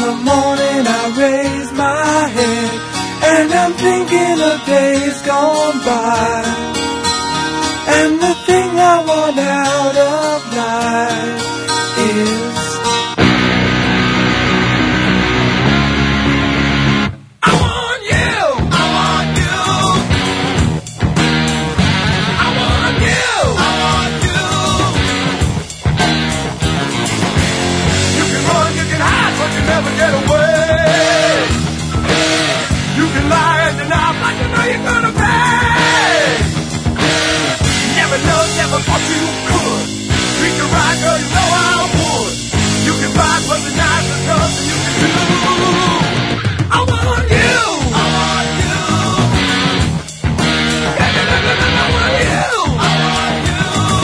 the morning I raise my head, and I'm thinking of days gone by, and the thing I want out of life is I want you, I want you, I want you, I want you. You can run, you can hide, but you never get away. You can lie and deny, but you know you're gonna pay. Never loved, never thought you could. Treat you right, girl, you know I would. You can fight, but the night is nothing you can do. I want you, I want you. Yeah, I want you, I want you.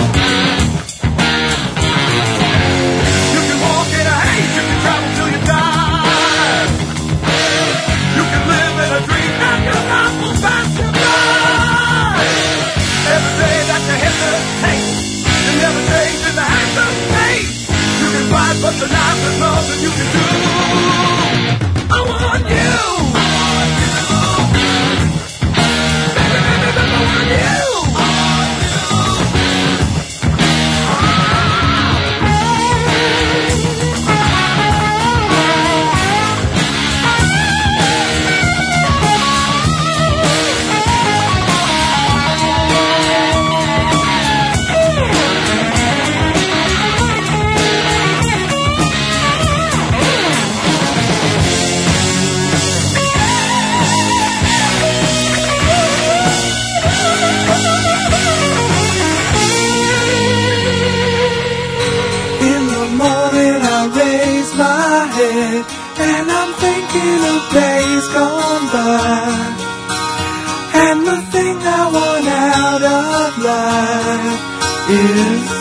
You can walk in a haze, you can travel till you die. You can live in a dream and your life will pass you by. Every day that you hesitate, you never change in the hands of fate. You can fight, but the life is nothing you can do. I want you, I want you. Baby, baby, baby, I want you, I want In the morning I raise my head, and I'm thinking of days gone by, and the thing I want out of life is